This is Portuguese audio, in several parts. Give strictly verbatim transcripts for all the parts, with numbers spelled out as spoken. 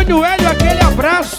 Antônio Hélio, aquele abraço.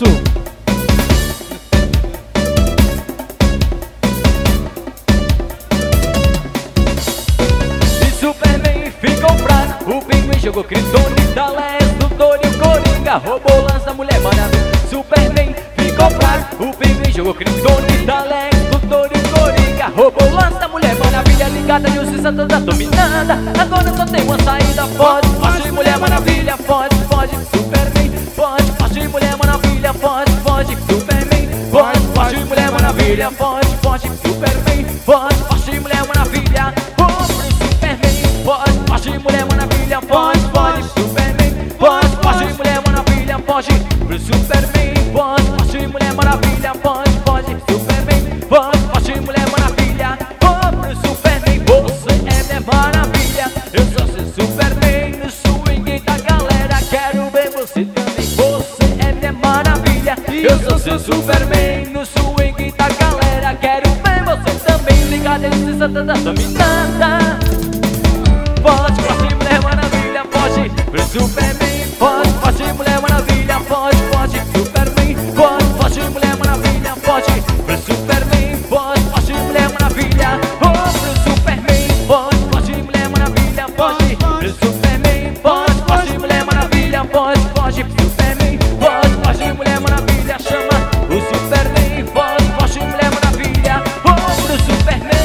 E Superman ficou fraco, o Pinguim jogou Kryptonita, Lex, Luthor e o Coringa roubou o lance da Mulher Maravilha. Superman ficou fraco, o Pinguim jogou Kryptonita, Lex, Luthor e o Coringa roubou o lance da Mulher Maravilha. Ligada, justiça toda dominada, agora só tem uma saída. Pode, foge, Mulher Maravilha, pode, foge, Superman. Pode, foge, Mulher Maravilha, pode, foge, Superman. Pode, foge, Mulher Maravilha, pode, foge, Superman. Pode, foge, Mulher Maravilha, pode, Superman. Pode, foge, Mulher Maravilha, pode, foge, Superman. Pode, foge, Mulher Maravilha, foge pro Superman. Pode, foge, Mulher Maravilha, pode, foge, Superman. Pode, foge, Mulher Maravilha, pode pro Superman. Você é minha maravilha, eu sou seu Superman. No swing da galera, quero ver você também. Você é minha maravilha, eu sou seu Superman. No swing da galera, quero ver você também. Ligada, justiça toda dominada. Pode, pode, Mulher Maravilha, pode pro Superman. Pode, pode, Mulher Maravilha, pode, pode, Superman. Pode, pode, Mulher Maravilha, pode pro Superman. Pode, pode, Mulher Maravilha, oh, pro Superman. Pode, pode, Mulher Maravilha, pode pro Superman. Pode, pode, Mulher Maravilha, pode, pode pro Superman. Pode, pode, Mulher Maravilha, chama o Superman. Pode, pode, Mulher Maravilha, oh, pro Superman.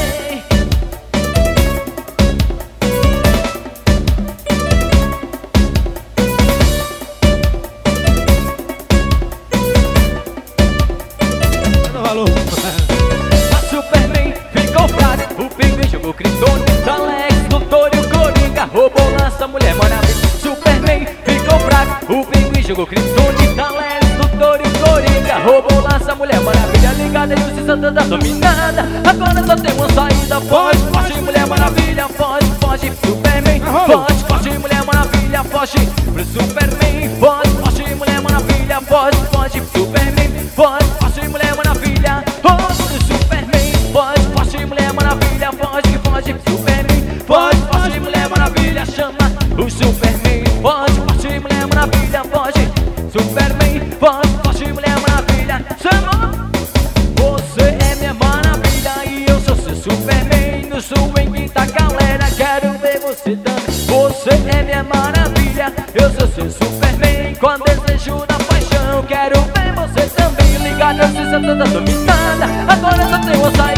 Valor. A Superman ficou fraco, o Pinguim jogou Kryptonita, Lex, Luthor e o Coringa roubou o lance da Mulher Maravilha. Superman ficou fraco, o Pinguim jogou Kryptonita, Lex, Luthor e o Coringa roubou o lance da Mulher Maravilha. Ligada, justiça toda dominada, agora só tem uma saída. Pode, foge, Mulher Maravilha, pode, foge, Superman. Pode, foge, Mulher Maravilha, foge pro Superman. Pode, foge, Mulher Maravilha, pode, foge, Superman. Pode, foge, Mulher Maravilha, pode pro Superman. Pode, foge, Mulher Maravilha, foge, foge pro Superman. Pode, foge, Mulher Maravilha, chama o Superman. Pode, foge, Mulher Maravilha, foge, Superman. Pode, foge, Mulher Maravilha, chama. Você é minha maravilha e eu sou seu Superman. No swing da galera, quero ver você também. Você é minha maravilha, eu sou seu Superman. Com desejo da paixão, quero ver você também. Ligada, justiça toda dominada, agora só tem uma saída.